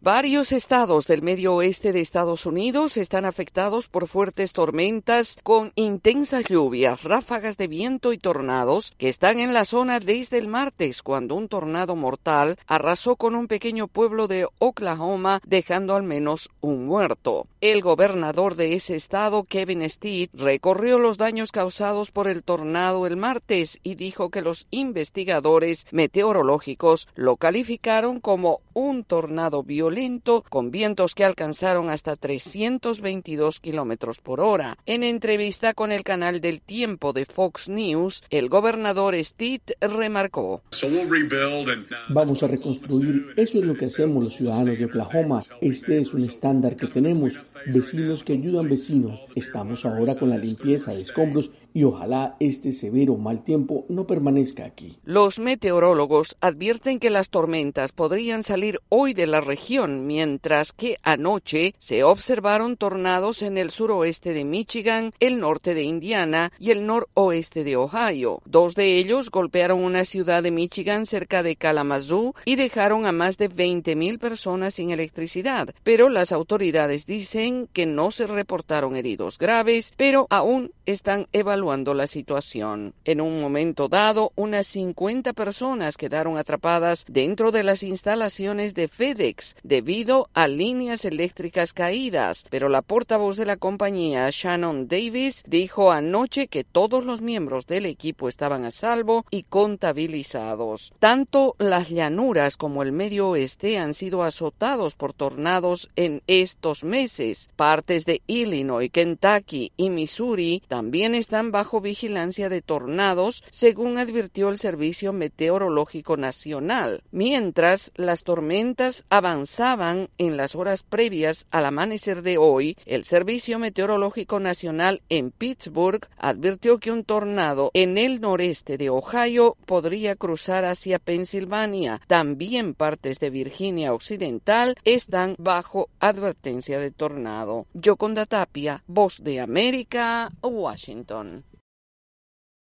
Varios estados del medio oeste de Estados Unidos están afectados por fuertes tormentas con intensas lluvias, ráfagas de viento y tornados que están en la zona desde el martes, cuando un tornado mortal arrasó con un pequeño pueblo de Oklahoma, dejando al menos un muerto. El gobernador de ese estado, Kevin Stitt, recorrió los daños causados por el tornado el martes y dijo que los investigadores meteorológicos lo calificaron como un tornado violento con vientos que alcanzaron hasta 322 kilómetros por hora. En entrevista con el canal del Tiempo de Fox News, el gobernador Stitt remarcó: Vamos a reconstruir, eso es lo que hacemos los ciudadanos de Oklahoma. Este es un estándar que tenemos, vecinos que ayudan vecinos. Estamos ahora con la limpieza de escombros y ojalá este severo mal tiempo no permanezca aquí. Los meteorólogos advierten que las tormentas podrían salir hoy de la región, mientras que anoche se observaron tornados en el suroeste de Michigan, el norte de Indiana y el noroeste de Ohio. 2 de ellos golpearon una ciudad de Michigan cerca de Kalamazoo y dejaron a más de 20,000 personas sin electricidad, pero las autoridades dicen que no se reportaron heridos graves, pero aún están evaluando la situación. En un momento dado, unas 50 personas quedaron atrapadas dentro de las instalaciones de FedEx debido a líneas eléctricas caídas, pero la portavoz de la compañía, Shannon Davis, dijo anoche que todos los miembros del equipo estaban a salvo y contabilizados. Tanto las llanuras como el medio oeste han sido azotados por tornados en estos meses. Partes de Illinois, Kentucky y Missouri también están bajo vigilancia de tornados, según advirtió el Servicio Meteorológico Nacional. Mientras las tormentas avanzaban en las horas previas al amanecer de hoy, el Servicio Meteorológico Nacional en Pittsburgh advirtió que un tornado en el noreste de Ohio podría cruzar hacia Pensilvania. También partes de Virginia Occidental están bajo advertencia de tornado. Yoconda Tapia, Voz de América, Washington.